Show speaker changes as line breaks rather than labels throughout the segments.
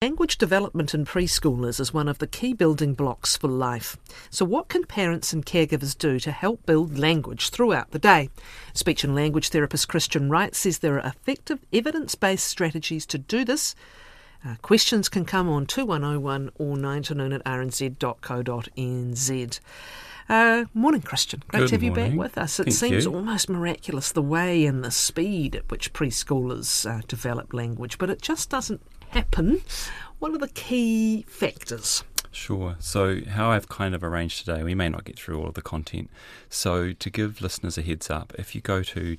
Language development in preschoolers is one of the key building blocks for life. So what can parents and caregivers do to help build language throughout the day? Speech and language therapist Christian Wright says there are effective evidence-based strategies to do this. Questions can come on 2101 or 9to-noon at rnz.co.nz. Morning, Christian. Great to have you back with us. It seems almost miraculous the way and the speed at which preschoolers develop language, but it just doesn't happen. What are the key factors?
Sure. So how I've kind of arranged today, we may not get through all of the content. So to give listeners a heads up, if you go to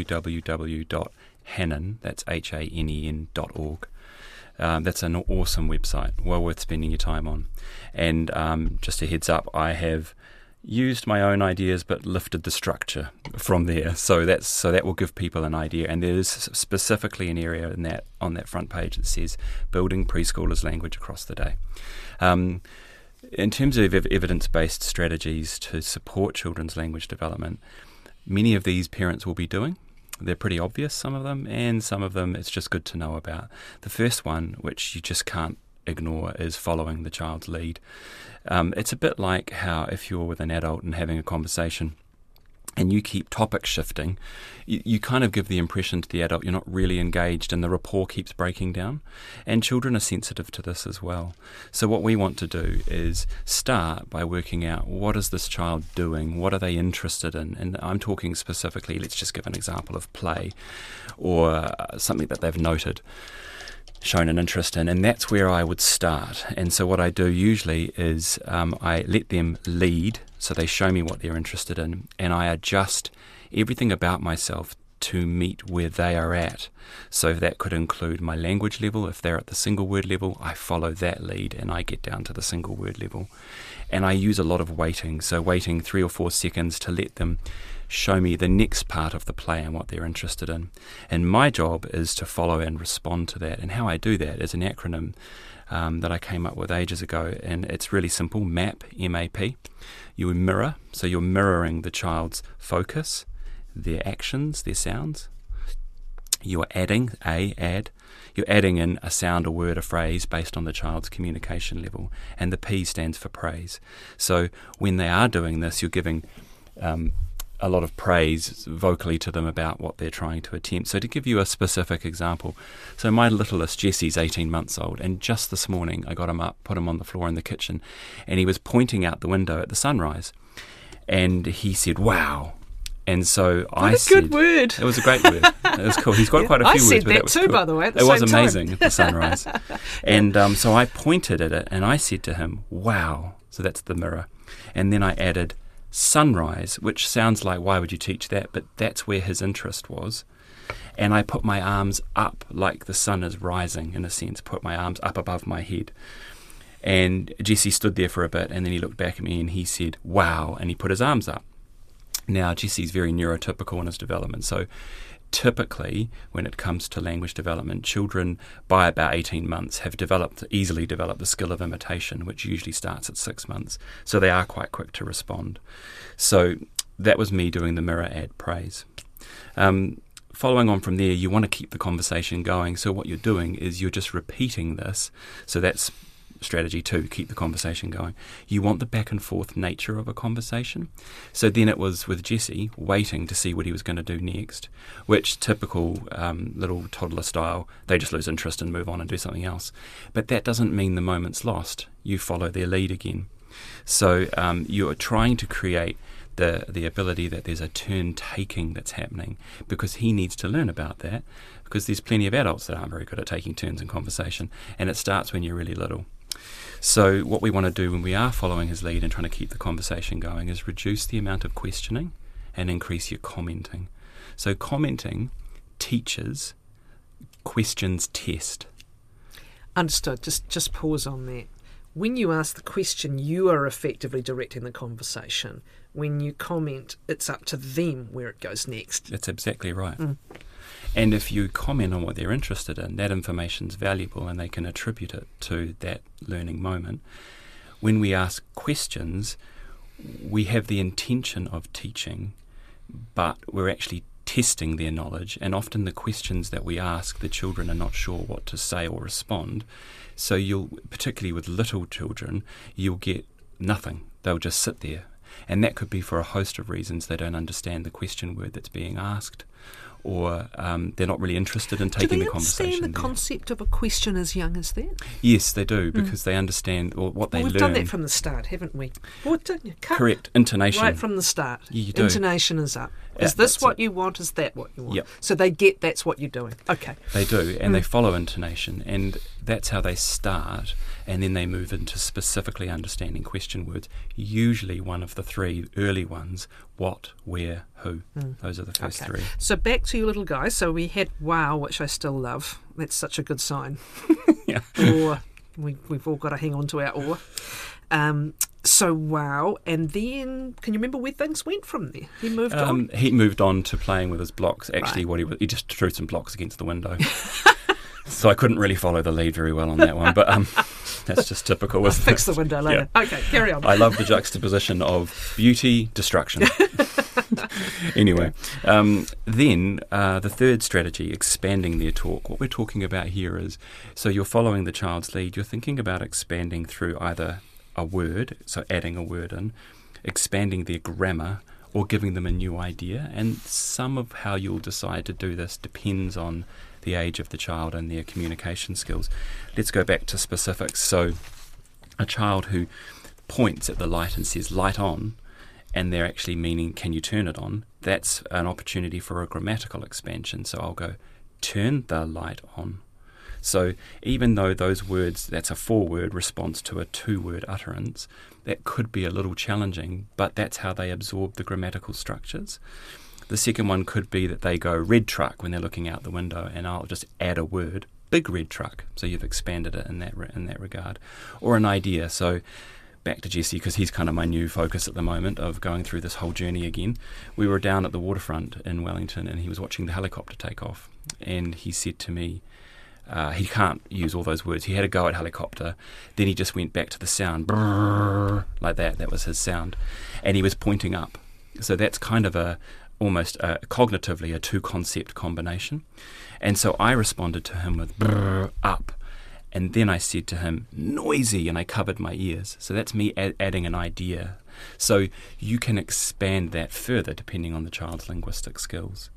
www.hanen, that's hanen.org, that's an awesome website, well worth spending your time on. And just a heads up, I have used my own ideas but lifted the structure from there, so that will give people an idea. And there is specifically an area in that on that front page that says building preschoolers' language across the day. In terms of evidence-based strategies to support children's language development, many of these parents will be doing. They're pretty obvious, some of them, and some of them it's just good to know about. The first one, which you just can't ignore, is following the child's lead. It's a bit like how if you're with an adult and having a conversation and you keep topic shifting, you kind of give the impression to the adult you're not really engaged and the rapport keeps breaking down. And children are sensitive to this as well. So what we want to do is start by working out, what is this child doing? What are they interested in? And I'm talking specifically, let's just give an example of play or something that they've noted, shown an interest in, and that's where I would start. And so what I do usually is I let them lead, so they show me what they're interested in, and I adjust everything about myself to meet where they are at. So that could include my language level. If they're at the single word level, I follow that lead and I get down to the single word level. And I use a lot of waiting, so waiting 3 or 4 seconds to let them show me the next part of the play and what they're interested in. And my job is to follow and respond to that. And how I do that is an acronym that I came up with ages ago, and it's really simple: MAP, M-A-P. You mirror, so you're mirroring the child's focus, their actions, their sounds. You're adding, add. You're adding in a sound, a word, a phrase based on the child's communication level. And the P stands for praise. So when they are doing this, you're giving a lot of praise vocally to them about what they're trying to attempt. So to give you a specific example, so my littlest, Jesse's 18 months old, and just this morning I got him up, put him on the floor in the kitchen, and he was pointing out the window at the sunrise. And he said, "Wow." And so I said...
Good word.
It was a great word. It was cool. He's got quite a few words.
I said
but
that
was
too,
cool.
by the way, at the
It
same
was
time.
amazing at the sunrise. And so I pointed at it and I said to him, "Wow." So that's the mirror. And then I added sunrise, which sounds like, why would you teach that? But that's where his interest was. And I put my arms up like the sun is rising, in a sense, put my arms up above my head. And Jesse stood there for a bit and then he looked back at me and he said, "Wow," and he put his arms up. Now, Jesse's very neurotypical in his development, so typically, when it comes to language development, children by about 18 months have easily developed the skill of imitation, which usually starts at 6 months. So they are quite quick to respond. So that was me doing the mirror, add, praise. Following on from there, you want to keep the conversation going. So what you're doing is you're just repeating this. So that's strategy 2, keep the conversation going. You want the back and forth nature of a conversation. So then it was with Jesse, waiting to see what he was going to do next, which typical little toddler style, they just lose interest and move on and do something else. But that doesn't mean the moment's lost. You follow their lead again. So you're trying to create the ability that there's a turn taking that's happening, because he needs to learn about that, because there's plenty of adults that aren't very good at taking turns in conversation, and it starts when you're really little. So what we want to do when we are following his lead and trying to keep the conversation going is reduce the amount of questioning and increase your commenting. So commenting teaches, questions test.
Understood. Just pause on that. When you ask the question, you are effectively directing the conversation. When you comment, it's up to them where it goes next.
That's exactly right. And if you comment on what they're interested in, that information's valuable and they can attribute it to that learning moment. When we ask questions, we have the intention of teaching, but we're actually testing their knowledge, and often the questions that we ask, the children are not sure what to say or respond. So particularly with little children, you'll get nothing. They'll just sit there. And that could be for a host of reasons. They don't understand the question word that's being asked, or they're not really interested in taking the conversation.
Do they understand the concept of a question as young as that?
Yes, they do, because they understand what they learn.
We've done that from the start, haven't we?
Correct. Intonation.
Right from the start.
You do.
Intonation is up. Is this what you want? Is that what you want?
Yep.
So they get that's what you're doing. Okay.
They do, and they follow intonation, and that's how they start, and then they move into specifically understanding question words, usually one of the three early ones: what, where, who. Those are the first three.
So back to your little guy. So we had wow, which I still love. That's such a good sign.
Yeah.
Or we've all got to hang on to our or. So wow, and then can you remember where things went from there? He moved on.
He moved on to playing with his blocks. Actually, he just threw some blocks against the window. So I couldn't really follow the lead very well on that one, but that's just typical.
I'll fix the window later. Yeah. Okay, carry on.
I love the juxtaposition of beauty, destruction. Anyway, then the third strategy, expanding their talk. What we're talking about here is, so you're following the child's lead. You're thinking about expanding through either a word, so adding a word in, expanding their grammar, or giving them a new idea. And some of how you'll decide to do this depends on the age of the child and their communication skills. Let's go back to specifics. So a child who points at the light and says light on, and they're actually meaning can you turn it on, that's an opportunity for a grammatical expansion. So I'll go turn the light on. So even though those words, that's a 4-word response to a 2-word utterance, that could be a little challenging, but that's how they absorb the grammatical structures. The second one could be that they go red truck when they're looking out the window, and I'll just add a word, big red truck. So you've expanded it in that regard. Or an idea. So back to Jesse, because he's kind of my new focus at the moment of going through this whole journey again. We were down at the waterfront in Wellington, and he was watching the helicopter take off, and he said to me, he can't use all those words. He had a go at helicopter. Then he just went back to the sound, brrr, like that. That was his sound. And he was pointing up. So that's kind of almost cognitively a 2-concept combination. And so I responded to him with brrr, up. And then I said to him, noisy, and I covered my ears. So that's me adding an idea. So you can expand that further depending on the child's linguistic skills.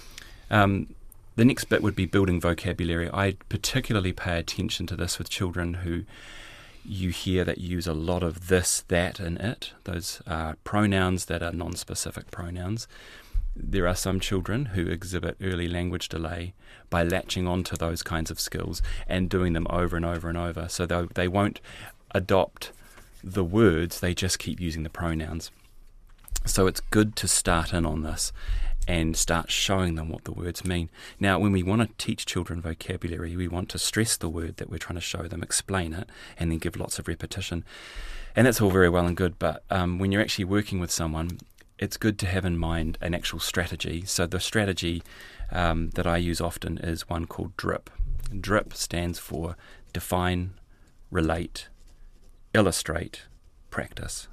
The next bit would be building vocabulary. I particularly pay attention to this with children who you hear that use a lot of this, that, and it. Those are pronouns that are non-specific pronouns. There are some children who exhibit early language delay by latching onto those kinds of skills and doing them over and over and over. So they won't adopt the words, they just keep using the pronouns. So it's good to start in on this and start showing them what the words mean. Now, when we want to teach children vocabulary, we want to stress the word that we're trying to show them, explain it, and then give lots of repetition. And that's all very well and good, but when you're actually working with someone, it's good to have in mind an actual strategy. So the strategy that I use often is one called DRIP. DRIP stands for define, relate, illustrate, practice.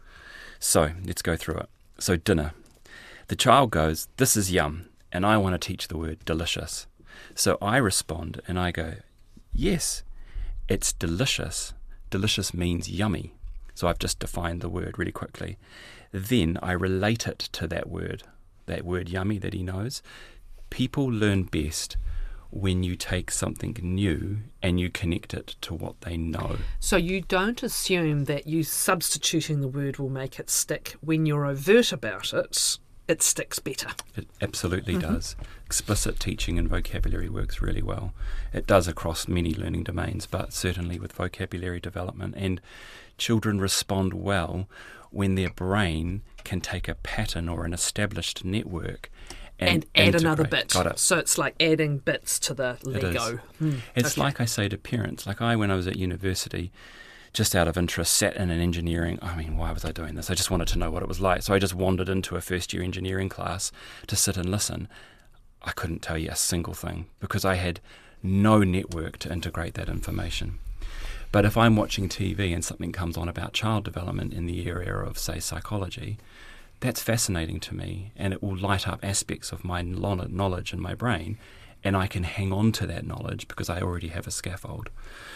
So let's go through it. So dinner. The child goes, this is yum, and I want to teach the word delicious. So I respond and I go, yes, it's delicious. Delicious means yummy. So I've just defined the word really quickly. Then I relate it to that word yummy that he knows. People learn best when you take something new and you connect it to what they know. So
you don't assume that you substituting the word will make it stick. When you're overt about it, it sticks better.
It absolutely does. Explicit teaching and vocabulary works really well. It does across many learning domains, but certainly with vocabulary development. And children respond well when their brain can take a pattern or an established network and
add another bit.
Got it.
So it's like adding bits to the Lego.
It's like I say to parents, like when I was at university, just out of interest, sat in an engineering, why was I doing this? I just wanted to know what it was like. So I just wandered into a first-year engineering class to sit and listen. I couldn't tell you a single thing because I had no network to integrate that information. But if I'm watching TV and something comes on about child development in the area of, say, psychology, that's fascinating to me, and it will light up aspects of my knowledge in my brain, and I can hang on to that knowledge because I already have a scaffold.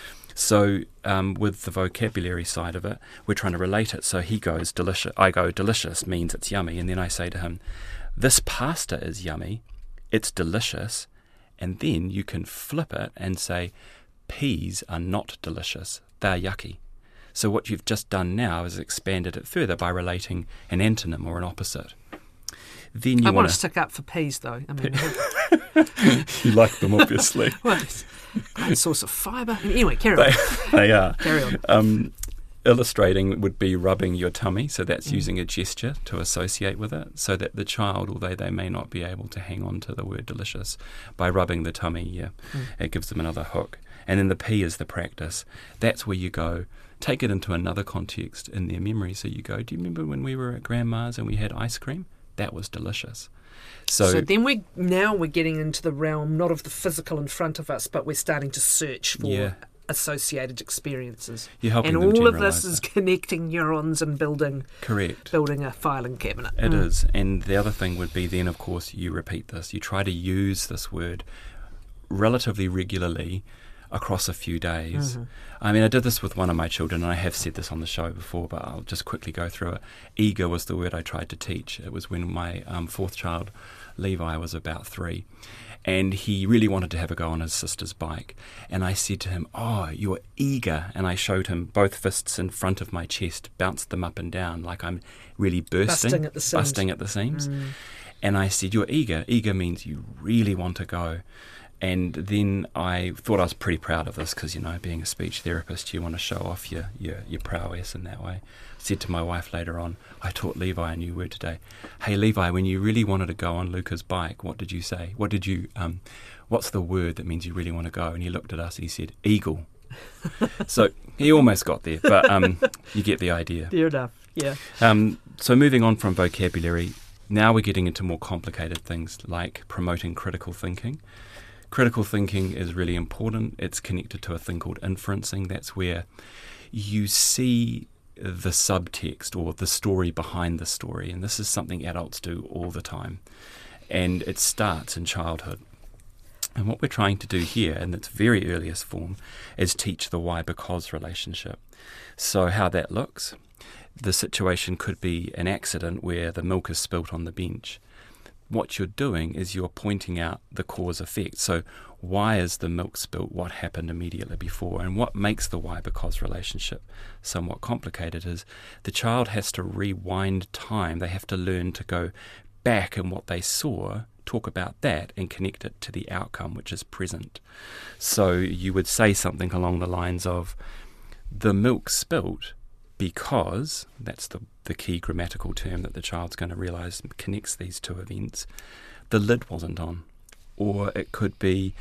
So with the vocabulary side of it, we're trying to relate it. So he goes, delicious. I go, delicious means it's yummy. And then I say to him, this pasta is yummy, it's delicious. And then you can flip it and say, peas are not delicious, they're yucky. So what you've just done now is expanded it further by relating an antonym or an opposite. Then
I want to stick up for peas, though. I mean,
you like them, obviously.
Well, it's a great source of fibre. Anyway, carry on.
They are.
Carry on.
Illustrating would be rubbing your tummy, so that's using a gesture to associate with it, so that the child, although they may not be able to hang on to the word delicious, by rubbing the tummy, it gives them another hook. And then the P is the practice. That's where you go, take it into another context in their memory. So you go, do you remember when we were at Grandma's and we had ice cream? That was delicious. So
then we're getting into the realm not of the physical in front of us, but we're starting to search for associated experiences.
You're helping
and
them
all of this
generalise
is connecting neurons and building a filing cabinet.
It is. And the other thing would be then, of course, you repeat this. You try to use this word relatively regularly across a few days.
Mm-hmm.
I mean, I did this with one of my children, and I have said this on the show before, but I'll just quickly go through it. Eager was the word I tried to teach. It was when my fourth child, Levi, was about 3. And he really wanted to have a go on his sister's bike. And I said to him, oh, you're eager. And I showed him both fists in front of my chest, bounced them up and down like I'm really busting at the seams. And I said, you're eager. Eager means you really want to go. And then I thought I was pretty proud of this because, you know, being a speech therapist, you want to show off your prowess in that way. I said to my wife later on, I taught Levi a new word today. Hey, Levi, when you really wanted to go on Luca's bike, what did you say? What's the word that means you really want to go? And he looked at us and he said, eagle. So he almost got there, but you get the idea.
Fair enough, yeah.
So moving on from vocabulary, now we're getting into more complicated things like promoting critical thinking. Critical thinking is really important. It's connected to a thing called inferencing. That's where you see the subtext or the story behind the story. And this is something adults do all the time. And it starts in childhood. And what we're trying to do here, in its very earliest form, is teach the why-because relationship. So how that looks, the situation could be an accident where the milk is spilt on the bench. What you're doing is you're pointing out the cause effect. So why is the milk spilt? What happened immediately before? And what makes the why-because relationship somewhat complicated is the child has to rewind time. They have to learn to go back in what they saw, talk about that, and connect it to the outcome, which is present. So you would say something along the lines of, the milk spilt because, that's the key grammatical term that the child's going to realise connects these two events, the lid wasn't on. Or it could be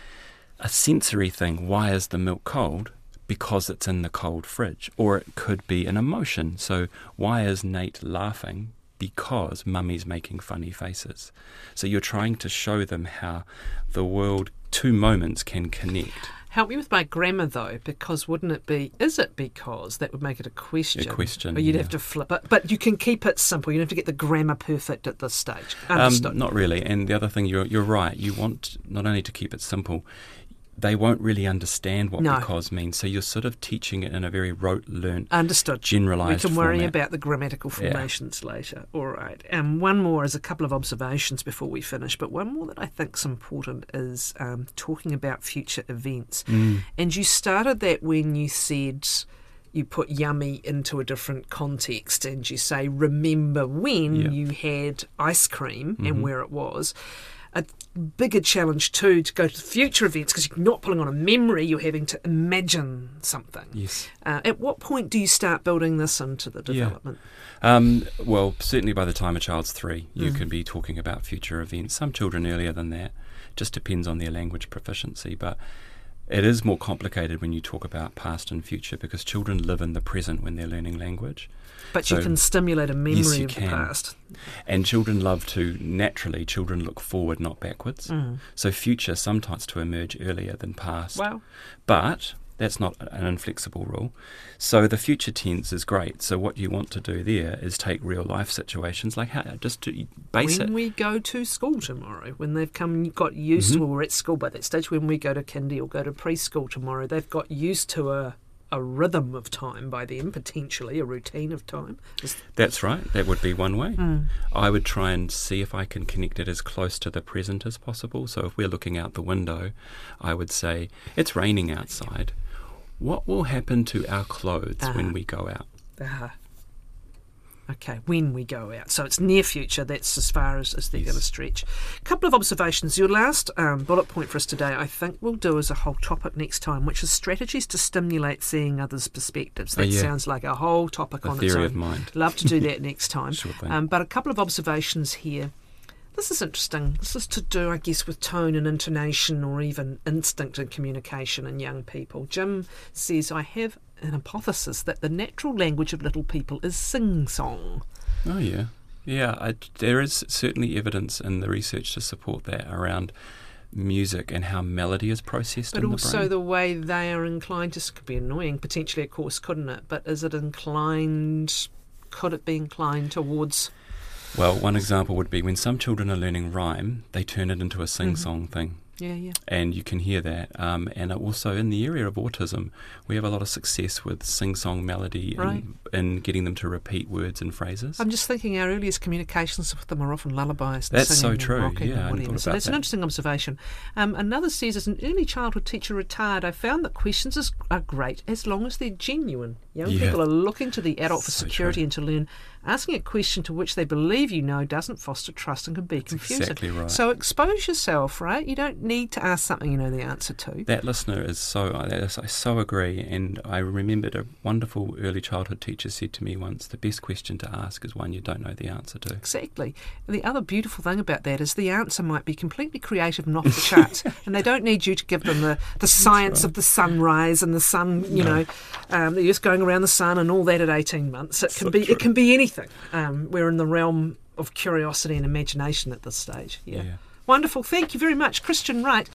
a sensory thing. Why is the milk cold? Because it's in the cold fridge. Or it could be an emotion. So why is Nate laughing? Because Mummy's making funny faces. So you're trying to show them how the world, two moments can connect.
Help me with my grammar, though, because wouldn't it be, is it because? That would make it a question.
A question,
Or you'd have to flip it. But you can keep it simple. You don't have to get the grammar perfect at this stage. Understood.
Not really. And the other thing, you're right. You want not only to keep it simple, they won't really understand what because means. So you're sort of teaching it in a very rote, learnt,
understood,
generalised
We can worry
format.
about the grammatical formations later. All right. And one more is a couple of observations before we finish, but one more that I think is important is talking about future events. And you started that when you said you put yummy into a different context and you say, remember when you had ice cream and where it was. A bigger challenge too to go to future events because you're not pulling on a memory, you're having to imagine something.
Yes.
At what point do you start building this into the development?
Well, certainly by the time a child's 3, you can be talking about future events. Some children earlier than that. Just depends on their language proficiency. But it is more complicated when you talk about past and future because children live in the present when they're learning language.
But you can stimulate a memory of the past.
And children look forward, not backwards. So future sometimes to emerge earlier than past.
Wow.
But That's not an inflexible rule. So the future tense is great. So what you want to do there is take real life situations, like how just to base it.
When we go to school tomorrow, when they've got used to, or at school by that stage, when we go to kindy or go to preschool tomorrow, they've got used to a rhythm of time by then, potentially a routine of time.
That's right. That would be one way. I would try and see if I can connect it as close to the present as possible. So if we're looking out the window, I would say, it's raining outside. What will happen to our clothes when we go out?
Okay, when we go out. So it's near future, that's as far as they're going to stretch. A couple of observations. Your last bullet point for us today, I think we'll do as a whole topic next time, which is strategies to stimulate seeing others' perspectives. That sounds like a whole topic on its own.
Theory of mind.
Love to do that next time.
Sure thing.
But a couple of observations here. This is interesting. This is to do, I guess, with tone and intonation or even instinct in communication in young people. Jim says, I have an hypothesis that the natural language of little people is sing-song.
Oh, yeah. Yeah, there is certainly evidence in the research to support that around music and how melody is processed in the brain.
But also the way they are inclined, this could be annoying, potentially, of course, couldn't it? But could it be inclined towards...
Well, one example would be when some children are learning rhyme, they turn it into a sing-song thing.
Yeah.
And you can hear that. And also in the area of autism, we have a lot of success with sing-song melody in getting them to repeat words and phrases.
I'm just thinking our earliest communications with them are often lullabies.
That's
so
true.
And
Yeah, I hadn't thought about
so that's
that.
an interesting observation. Another says, as an early childhood teacher retired, I found that questions are great as long as they're genuine. Young people are looking to the adult for security and to learn. Asking a question to which they believe you know doesn't foster trust and can be confusing.
Exactly right.
So expose yourself, right? You don't need to ask something you know the answer to.
That listener is I so agree. And I remembered a wonderful early childhood teacher said to me once, the best question to ask is one you don't know the answer to.
Exactly. And the other beautiful thing about that is the answer might be completely creative and off the charts, and they don't need you to give them the science of the sunrise and the sun, the earth going around the sun and all that at 18 months. It can be anything. We're in the realm of curiosity and imagination at this stage. Yeah. Wonderful. Thank you very much. Christian Wright